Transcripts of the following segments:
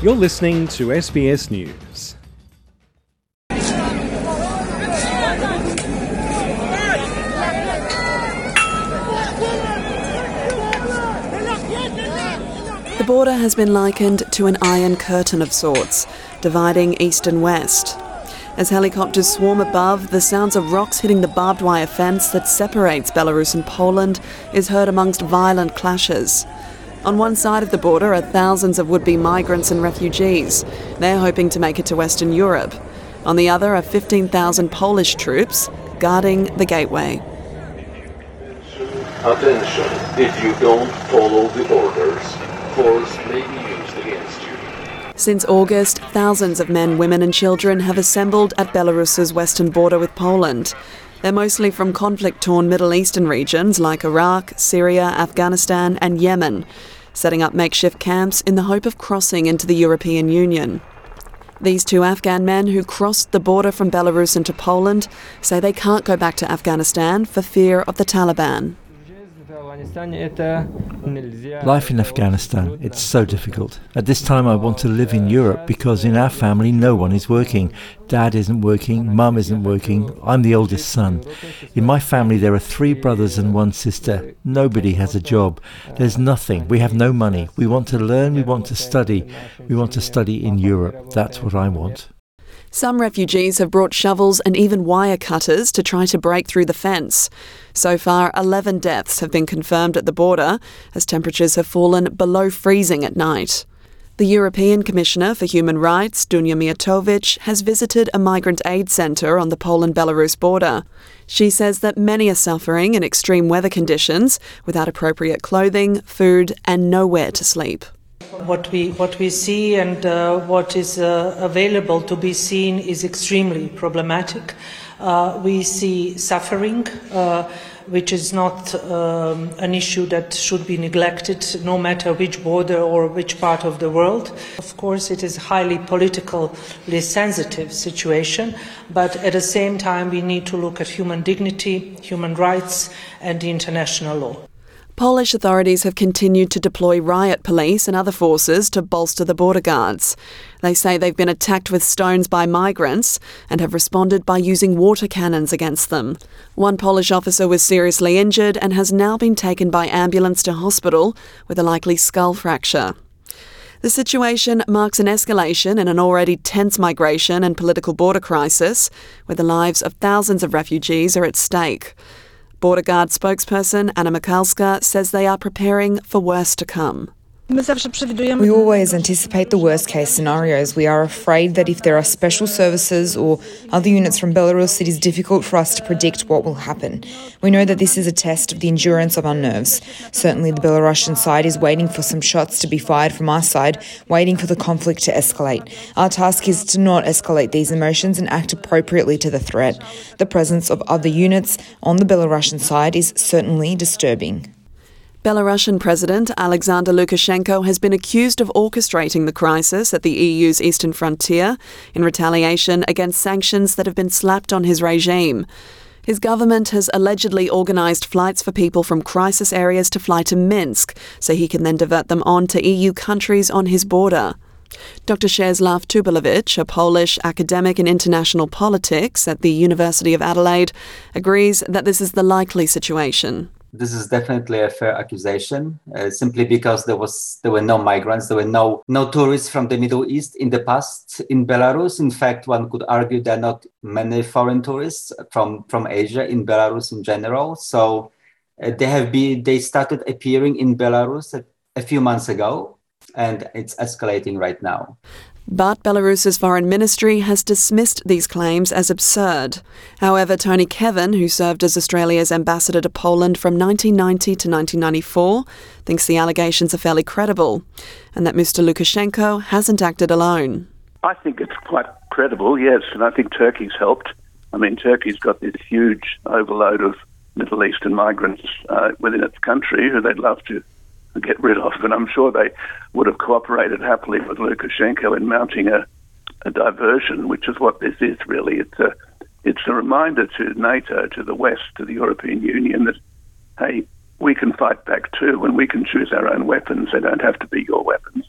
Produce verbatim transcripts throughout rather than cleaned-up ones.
You're listening to S B S News. The border has been likened to an iron curtain of sorts, dividing east and west. As helicopters swarm above, the sounds of rocks hitting the barbed wire fence that separates Belarus and Poland is heard amongst violent clashes. On one side of the border are thousands of would-be migrants and refugees. They're hoping to make it to Western Europe. On the other are fifteen thousand Polish troops guarding the gateway. Attention, if you don't follow the orders, force may be used against you. Since August, thousands of men, women and children have assembled at Belarus's western border with Poland. They're mostly from conflict-torn Middle Eastern regions like Iraq, Syria, Afghanistan and Yemen, setting up makeshift camps in the hope of crossing into the European Union. These two Afghan men who crossed the border from Belarus into Poland say they can't go back to Afghanistan for fear of the Taliban. Life in Afghanistan, it's so difficult. At this time I want to live in Europe because in our family no one is working. Dad isn't working, Mum isn't working, I'm the oldest son. In my family there are three brothers and one sister. Nobody has a job. There's nothing. We have no money. We want to learn, we want to study. We want to study in Europe. That's what I want. Some refugees have brought shovels and even wire cutters to try to break through the fence. So far, eleven deaths have been confirmed at the border as temperatures have fallen below freezing at night. The European Commissioner for Human Rights, Dunja Mijatovic, has visited a migrant aid centre on the Poland-Belarus border. She says that many are suffering in extreme weather conditions without appropriate clothing, food and nowhere to sleep. What we what we see and uh, what is uh, available to be seen is extremely problematic. Uh, we see suffering, uh, which is not um, an issue that should be neglected, no matter which border or which part of the world. Of course, it is a highly politically sensitive situation, but at the same time, we need to look at human dignity, human rights, and the international law. Polish authorities have continued to deploy riot police and other forces to bolster the border guards. They say they've been attacked with stones by migrants and have responded by using water cannons against them. One Polish officer was seriously injured and has now been taken by ambulance to hospital with a likely skull fracture. The situation marks an escalation in an already tense migration and political border crisis, where the lives of thousands of refugees are at stake. Border Guard spokesperson Anna Mikalska says they are preparing for worse to come. We always anticipate the worst-case scenarios. We are afraid that if there are special services or other units from Belarus, it is difficult for us to predict what will happen. We know that this is a test of the endurance of our nerves. Certainly the Belarusian side is waiting for some shots to be fired from our side, waiting for the conflict to escalate. Our task is to not escalate these emotions and act appropriately to the threat. The presence of other units on the Belarusian side is certainly disturbing. Belarusian President Alexander Lukashenko has been accused of orchestrating the crisis at the E U's eastern frontier in retaliation against sanctions that have been slapped on his regime. His government has allegedly organised flights for people from crisis areas to fly to Minsk so he can then divert them on to E U countries on his border. Doctor Czesław Tubalewicz, a Polish academic in international politics at the University of Adelaide, agrees that this is the likely situation. This is definitely a fair accusation, uh, simply because there was there were no migrants, there were no no tourists from the Middle East in the past in Belarus. In fact, one could argue there are not many foreign tourists from, from Asia in Belarus in general. So uh, they have been they started appearing in Belarus a, a few months ago, and it's escalating right now. But Belarus's foreign ministry has dismissed these claims as absurd. However, Tony Kevin, who served as Australia's ambassador to Poland from nineteen ninety to nineteen ninety-four, thinks the allegations are fairly credible and that Mister Lukashenko hasn't acted alone. I think it's quite credible, yes, and I think Turkey's helped. I mean, Turkey's got this huge overload of Middle Eastern migrants uh, within its country who they'd love to get rid of, and I'm sure they would have cooperated happily with Lukashenko in mounting a, a diversion, which is what this is really. It's a, it's a reminder to NATO, to the West, to the European Union that, hey, we can fight back too, and we can choose our own weapons. They don't have to be your weapons.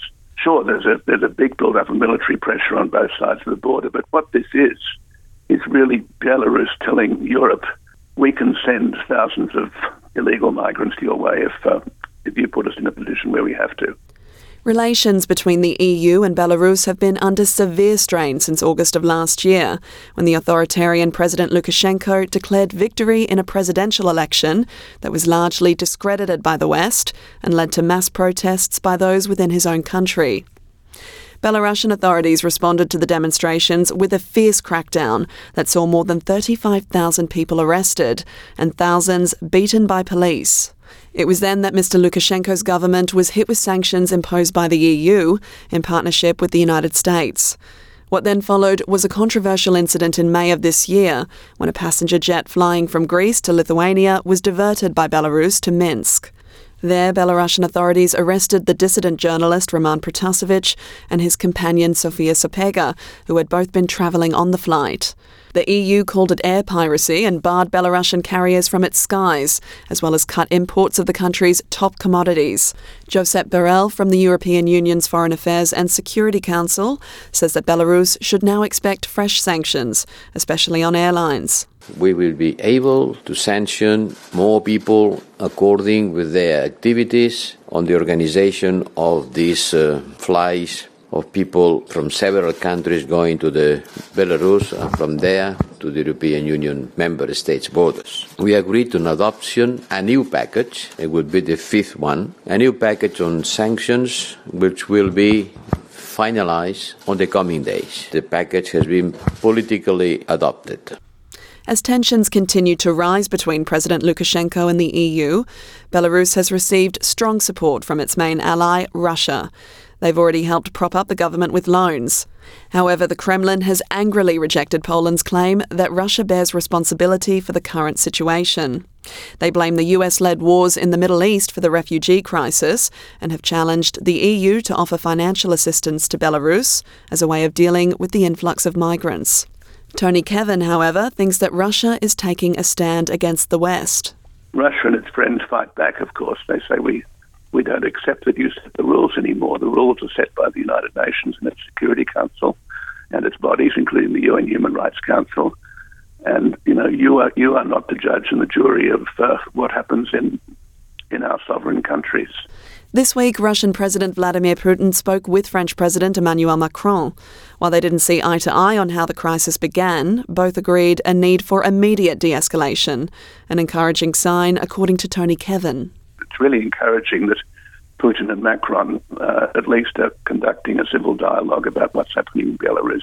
sure, there's a there's a big build-up of military pressure on both sides of the border, but what this is, is really Belarus telling Europe, we can send thousands of illegal migrants your way if uh, if you put us in a position where we have to. Relations between the E U and Belarus have been under severe strain since August of last year, when the authoritarian President Lukashenko declared victory in a presidential election that was largely discredited by the West and led to mass protests by those within his own country. Belarusian authorities responded to the demonstrations with a fierce crackdown that saw more than thirty-five thousand people arrested and thousands beaten by police. It was then that Mister Lukashenko's government was hit with sanctions imposed by the E U in partnership with the United States. What then followed was a controversial incident in May of this year when a passenger jet flying from Greece to Lithuania was diverted by Belarus to Minsk. There, Belarusian authorities arrested the dissident journalist Roman Protasevich and his companion Sofia Sapega, who had both been travelling on the flight. The E U called it air piracy and barred Belarusian carriers from its skies, as well as cut imports of the country's top commodities. Josep Borrell from the European Union's Foreign Affairs and Security Council says that Belarus should now expect fresh sanctions, especially on airlines. We will be able to sanction more people according with their activities on the organization of these uh, flights of people from several countries going to the Belarus and from there to the European Union member states borders. We agreed to an adoption, a new package, it would be the fifth one, a new package on sanctions which will be finalized on the coming days. The package has been politically adopted. As tensions continue to rise between President Lukashenko and the E U, Belarus has received strong support from its main ally, Russia. They've already helped prop up the government with loans. However, the Kremlin has angrily rejected Poland's claim that Russia bears responsibility for the current situation. They blame the U S-led wars in the Middle East for the refugee crisis and have challenged the E U to offer financial assistance to Belarus as a way of dealing with the influx of migrants. Tony Kevin, however, thinks that Russia is taking a stand against the West. Russia and its friends fight back, of course. They say we, we don't accept that you set the rules anymore. The rules are set by the United Nations and its Security Council and its bodies, including the U N Human Rights Council. And, you know, you are you are not the judge and the jury of uh, what happens in in our sovereign countries. This week, Russian President Vladimir Putin spoke with French President Emmanuel Macron. While they didn't see eye to eye on how the crisis began, both agreed a need for immediate de-escalation, an encouraging sign, according to Tony Kevin. It's really encouraging that Putin and Macron uh, at least are conducting a civil dialogue about what's happening in Belarus.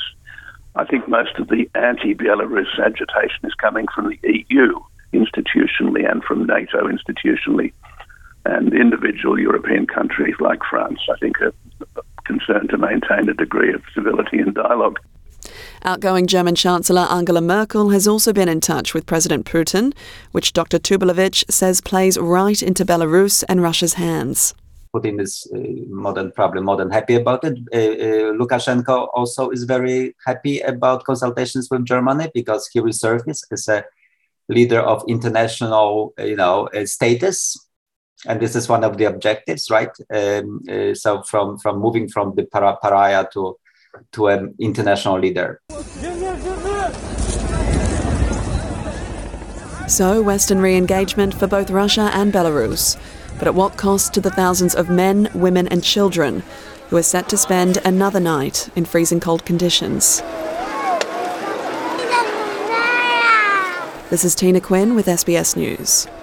I think most of the anti-Belarus agitation is coming from the E U institutionally and from NATO institutionally. And individual European countries like France, I think, are concerned to maintain a degree of civility and dialogue. Outgoing German Chancellor Angela Merkel has also been in touch with President Putin, which Doctor Tubelovich says plays right into Belarus and Russia's hands. Putin is uh, more than probably more than happy about it. Uh, uh, Lukashenko also is very happy about consultations with Germany because he resurfaced as a leader of international, you know, uh, status. And this is one of the objectives, right? Um, uh, so from, from moving from the para- pariah to to an international leader. So, Western re-engagement for both Russia and Belarus. But at what cost to the thousands of men, women and children who are set to spend another night in freezing cold conditions? This is Tina Quinn with S B S News.